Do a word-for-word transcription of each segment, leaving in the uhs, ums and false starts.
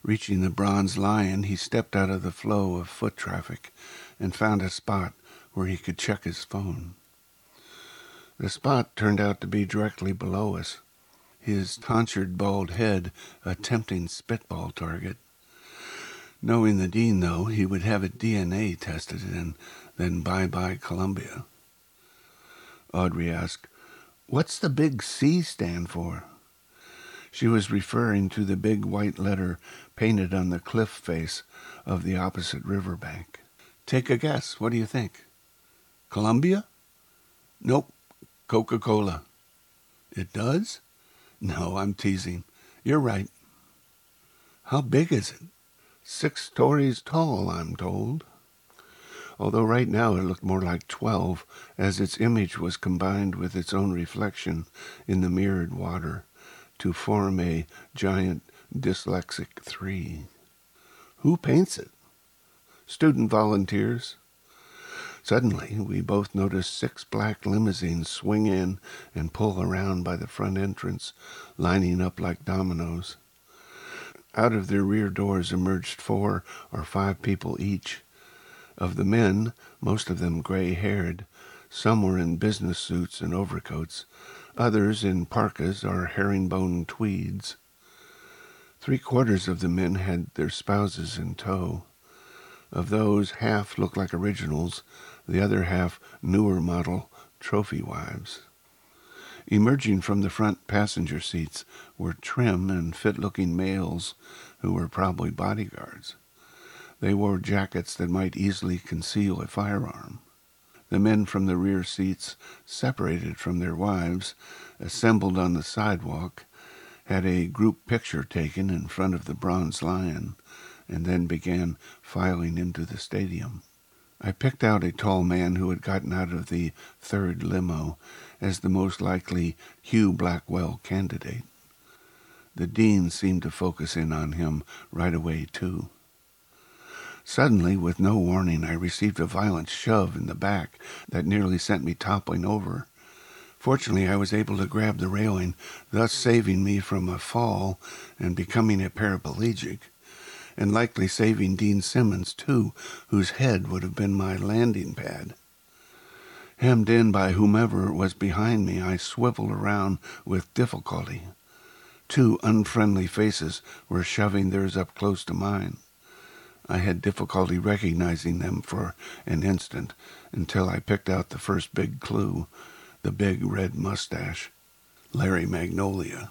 Reaching the Bronze Lion, he stepped out of the flow of foot traffic and found a spot where he could check his phone. The spot turned out to be directly below us, his tonsured bald head a tempting spitball target. Knowing the dean, though, he would have it D N A tested and then bye-bye Columbia. Audrey asked, "What's the big C stand for?" She was referring to the big white letter painted on the cliff face of the opposite riverbank. "Take a guess. What do you think?" "Columbia?" "Nope. Coca-Cola." "It does?" "No, I'm teasing. You're right." "How big is it?" "Six stories tall, I'm told." Although right now it looked more like twelve, as its image was combined with its own reflection in the mirrored water to form a giant dyslexic three. "Who paints it?" "Student volunteers." Suddenly, we both noticed six black limousines swing in and pull around by the front entrance, lining up like dominoes. Out of their rear doors emerged four or five people each. Of the men, most of them gray-haired, some were in business suits and overcoats, others in parkas or herringbone tweeds. Three-quarters of the men had their spouses in tow. Of those, half looked like originals, the other half newer model trophy wives. Emerging from the front passenger seats were trim and fit-looking males who were probably bodyguards. They wore jackets that might easily conceal a firearm. The men from the rear seats, separated from their wives, assembled on the sidewalk, had a group picture taken in front of the Bronze Lion, and then began filing into the stadium. I picked out a tall man who had gotten out of the third limo as the most likely Hugh Blackwell candidate. The dean seemed to focus in on him right away, too. Suddenly, with no warning, I received a violent shove in the back that nearly sent me toppling over. Fortunately, I was able to grab the railing, thus saving me from a fall and becoming a paraplegic, and likely saving Dean Simmons, too, whose head would have been my landing pad. Hemmed in by whomever was behind me, I swiveled around with difficulty. Two unfriendly faces were shoving theirs up close to mine. I had difficulty recognizing them for an instant until I picked out the first big clue, the big red mustache, Larry Magnolia.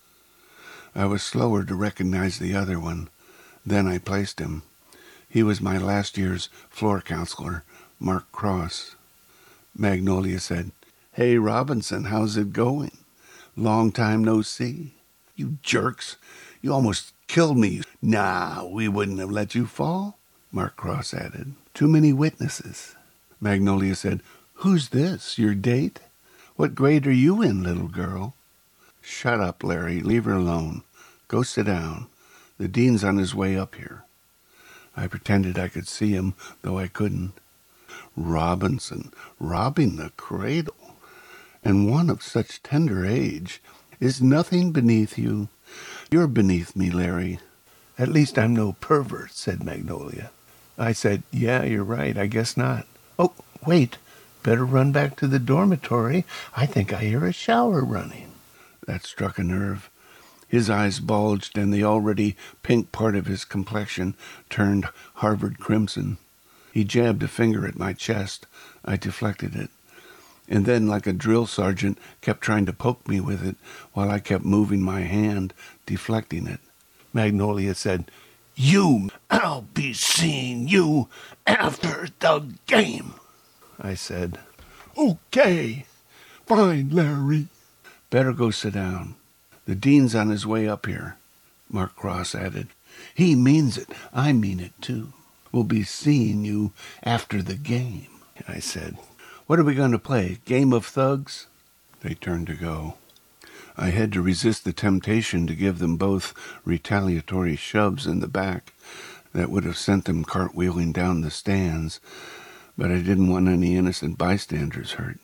I was slower to recognize the other one. Then I placed him. He was my last year's floor counselor, Mark Cross. Magnolia said, "Hey, Robinson, how's it going? Long time no see." "You jerks, you almost killed me." "Nah, we wouldn't have let you fall," Mark Cross added. "Too many witnesses." Magnolia said, "Who's this, your date? What grade are you in, little girl?" "Shut up, Larry. Leave her alone. Go sit down. The dean's on his way up here." I pretended I could see him, though I couldn't. Robinson, robbing the cradle, and one of such tender age. Is nothing beneath you? You're beneath me, Larry. "At least I'm no pervert," said Magnolia. I said, "Yeah, you're right. I guess not." "Oh, wait. Better run back to the dormitory. I think I hear a shower running." That struck a nerve. His eyes bulged, and the already pink part of his complexion turned Harvard crimson. He jabbed a finger at my chest. I deflected it, and then, like a drill sergeant, kept trying to poke me with it while I kept moving my hand, deflecting it. Magnolia said, "You, I'll be seeing you after the game." I said, "Okay, fine, Larry." "Better go sit down. The dean's on his way up here," Mark Cross added. "He means it. I mean it, too. We'll be seeing you after the game," I said. "What are we going to play? Game of Thugs?" They turned to go. I had to resist the temptation to give them both retaliatory shoves in the back that would have sent them cartwheeling down the stands, but I didn't want any innocent bystanders hurt.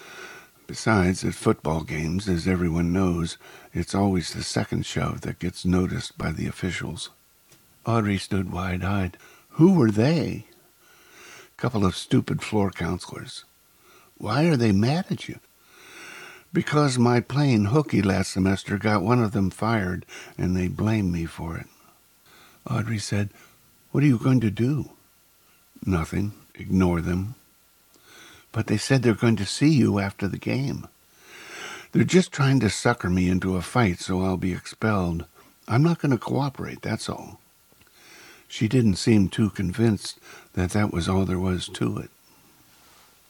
Besides, at football games, as everyone knows, it's always the second shove that gets noticed by the officials. Audrey stood wide-eyed. Who were they? Couple of stupid floor counselors. Why are they mad at you? Because my playing hooky last semester got one of them fired, and they blame me for it. Audrey said, What are you going to do? Nothing. Ignore them. But they said they're going to see you after the game. They're just trying to sucker me into a fight so I'll be expelled. I'm not going to cooperate, that's all. She didn't seem too convinced that that was all there was to it.